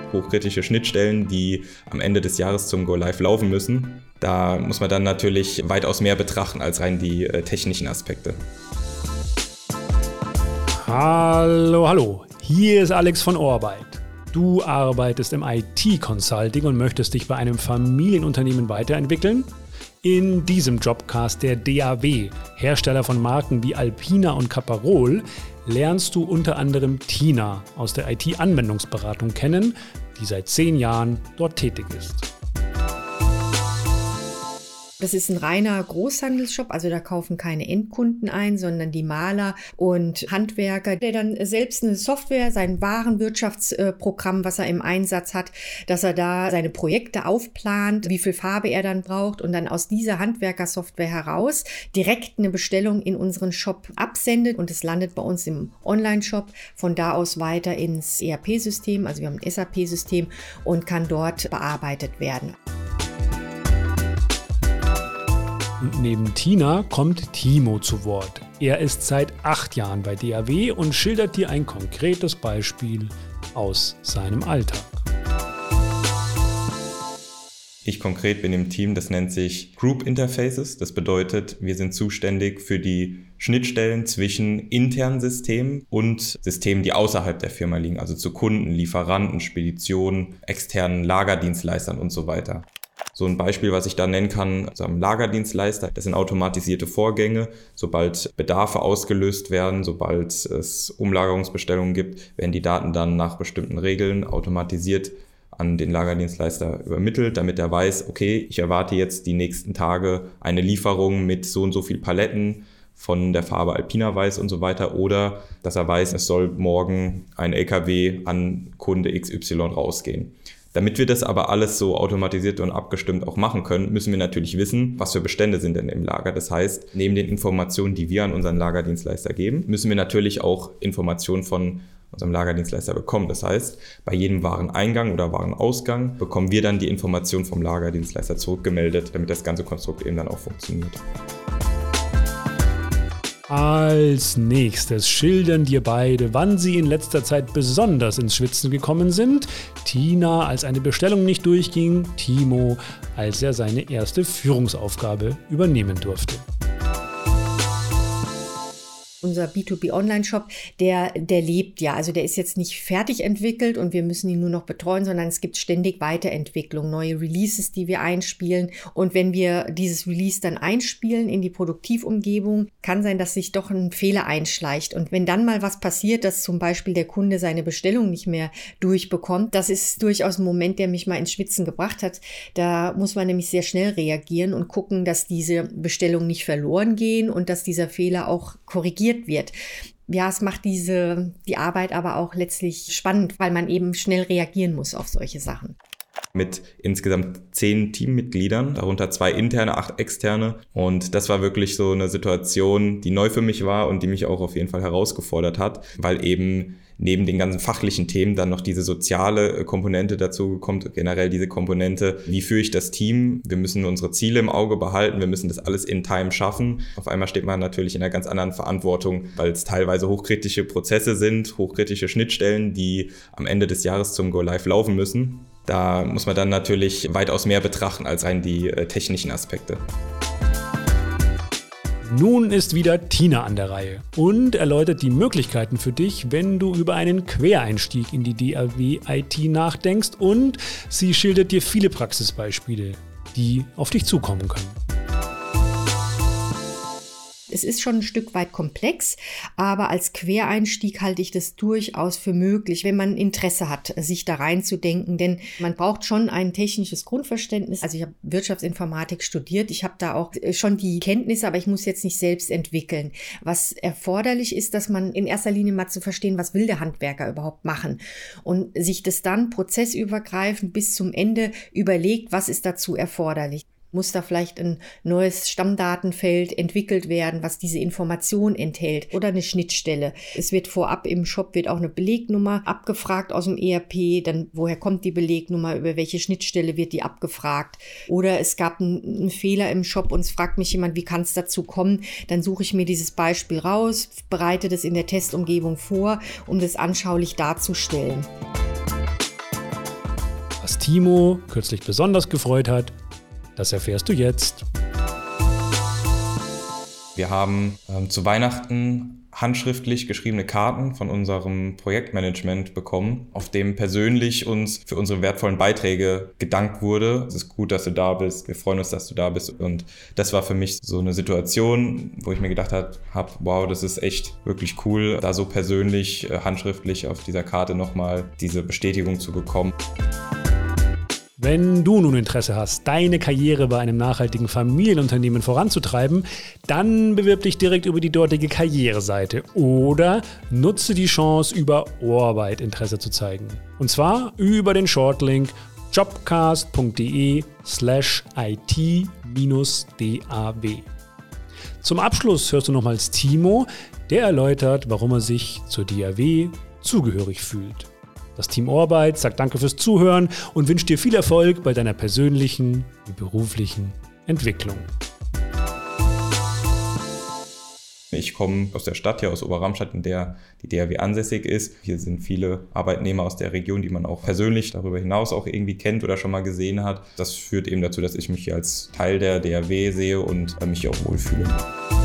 hochkritische Schnittstellen, die am Ende des Jahres zum Go-Live laufen müssen. Da muss man dann natürlich weitaus mehr betrachten als rein die technischen Aspekte. Hallo, hier ist Alex von Orbeit. Du arbeitest im IT-Consulting und möchtest dich bei einem Familienunternehmen weiterentwickeln? In diesem Jobcast der DAW, Hersteller von Marken wie Alpina und Caparol, lernst du unter anderem Tina aus der IT-Anwendungsberatung kennen, die seit 10 Jahren dort tätig ist. Das ist ein reiner Großhandelsshop, also da kaufen keine Endkunden ein, sondern die Maler und Handwerker, der dann selbst eine Software, sein Warenwirtschaftsprogramm, was er im Einsatz hat, dass er da seine Projekte aufplant, wie viel Farbe er dann braucht und dann aus dieser Handwerkersoftware heraus direkt eine Bestellung in unseren Shop absendet und es landet bei uns im Online-Shop, von da aus weiter ins ERP-System, also wir haben ein SAP-System und kann dort bearbeitet werden. Und neben Tina kommt Timo zu Wort. Er ist seit 8 Jahren bei DAW und schildert dir ein konkretes Beispiel aus seinem Alltag. Ich konkret bin im Team, das nennt sich Group Interfaces. Das bedeutet, wir sind zuständig für die Schnittstellen zwischen internen Systemen und Systemen, die außerhalb der Firma liegen, also zu Kunden, Lieferanten, Speditionen, externen Lagerdienstleistern und so weiter. So ein Beispiel, was ich da nennen kann, also am Lagerdienstleister, das sind automatisierte Vorgänge. Sobald Bedarfe ausgelöst werden, sobald es Umlagerungsbestellungen gibt, werden die Daten dann nach bestimmten Regeln automatisiert an den Lagerdienstleister übermittelt, damit er weiß, okay, ich erwarte jetzt die nächsten Tage eine Lieferung mit so und so viel Paletten von der Farbe Alpina Weiß und so weiter, oder dass er weiß, es soll morgen ein LKW an Kunde XY rausgehen. Damit wir das aber alles so automatisiert und abgestimmt auch machen können, müssen wir natürlich wissen, was für Bestände sind denn im Lager. Das heißt, neben den Informationen, die wir an unseren Lagerdienstleister geben, müssen wir natürlich auch Informationen von unserem Lagerdienstleister bekommen. Das heißt, bei jedem Wareneingang oder Warenausgang bekommen wir dann die Information vom Lagerdienstleister zurückgemeldet, damit das ganze Konstrukt eben dann auch funktioniert. Als nächstes schildern dir beide, wann sie in letzter Zeit besonders ins Schwitzen gekommen sind. Tina, als eine Bestellung nicht durchging, Timo, als er seine erste Führungsaufgabe übernehmen durfte. Unser B2B-Online-Shop, der lebt ja, also der ist jetzt nicht fertig entwickelt und wir müssen ihn nur noch betreuen, sondern es gibt ständig Weiterentwicklung, neue Releases, die wir einspielen. Und wenn wir dieses Release dann einspielen in die Produktivumgebung, kann sein, dass sich doch ein Fehler einschleicht. Und wenn dann mal was passiert, dass zum Beispiel der Kunde seine Bestellung nicht mehr durchbekommt, das ist durchaus ein Moment, der mich mal ins Schwitzen gebracht hat. Da muss man nämlich sehr schnell reagieren und gucken, dass diese Bestellungen nicht verloren gehen und dass dieser Fehler auch korrigiert wird. Ja, es macht die Arbeit aber auch letztlich spannend, weil man eben schnell reagieren muss auf solche Sachen. Mit insgesamt 10 Teammitgliedern, darunter 2 interne, 8 externe. Und das war wirklich so eine Situation, die neu für mich war und die mich auch auf jeden Fall herausgefordert hat, weil eben neben den ganzen fachlichen Themen dann noch diese soziale Komponente dazu kommt, generell diese Komponente, wie führe ich das Team? Wir müssen unsere Ziele im Auge behalten, wir müssen das alles in Time schaffen. Auf einmal steht man natürlich in einer ganz anderen Verantwortung, weil es teilweise hochkritische Prozesse sind, hochkritische Schnittstellen, die am Ende des Jahres zum Go-Live laufen müssen. Da muss man dann natürlich weitaus mehr betrachten als rein die technischen Aspekte. Nun ist wieder Tina an der Reihe und erläutert die Möglichkeiten für dich, wenn du über einen Quereinstieg in die DAW-IT nachdenkst, und sie schildert dir viele Praxisbeispiele, die auf dich zukommen können. Es ist schon ein Stück weit komplex, aber als Quereinstieg halte ich das durchaus für möglich, wenn man Interesse hat, sich da reinzudenken, denn man braucht schon ein technisches Grundverständnis. Also ich habe Wirtschaftsinformatik studiert, ich habe da auch schon die Kenntnisse, aber ich muss jetzt nicht selbst entwickeln. Was erforderlich ist, dass man in erster Linie mal zu verstehen, was will der Handwerker überhaupt machen, und sich das dann prozessübergreifend bis zum Ende überlegt, was ist dazu erforderlich. Muss da vielleicht ein neues Stammdatenfeld entwickelt werden, was diese Information enthält, oder eine Schnittstelle. Es wird vorab im Shop auch eine Belegnummer abgefragt aus dem ERP, dann woher kommt die Belegnummer, über welche Schnittstelle wird die abgefragt. Oder es gab einen Fehler im Shop und es fragt mich jemand, wie kann es dazu kommen? Dann suche ich mir dieses Beispiel raus, bereite das in der Testumgebung vor, um das anschaulich darzustellen. Was Timo kürzlich besonders gefreut hat, das erfährst du jetzt. Wir haben zu Weihnachten handschriftlich geschriebene Karten von unserem Projektmanagement bekommen, auf dem persönlich uns für unsere wertvollen Beiträge gedankt wurde. Es ist gut, dass du da bist. Wir freuen uns, dass du da bist. Und das war für mich so eine Situation, wo ich mir gedacht habe, wow, das ist echt wirklich cool, da so persönlich, handschriftlich auf dieser Karte nochmal diese Bestätigung zu bekommen. Wenn du nun Interesse hast, deine Karriere bei einem nachhaltigen Familienunternehmen voranzutreiben, dann bewirb dich direkt über die dortige Karriereseite oder nutze die Chance, über Ohrarbeit Interesse zu zeigen. Und zwar über den Shortlink jobcast.de/it-daw. Zum Abschluss hörst du nochmals Timo, der erläutert, warum er sich zur DAW zugehörig fühlt. Das Team Ohrarbeit sagt Danke fürs Zuhören und wünscht dir viel Erfolg bei deiner persönlichen und beruflichen Entwicklung. Ich komme aus der Stadt hier, aus Oberramstadt, in der die DAW ansässig ist. Hier sind viele Arbeitnehmer aus der Region, die man auch persönlich darüber hinaus auch irgendwie kennt oder schon mal gesehen hat. Das führt eben dazu, dass ich mich hier als Teil der DAW sehe und mich hier auch wohlfühle.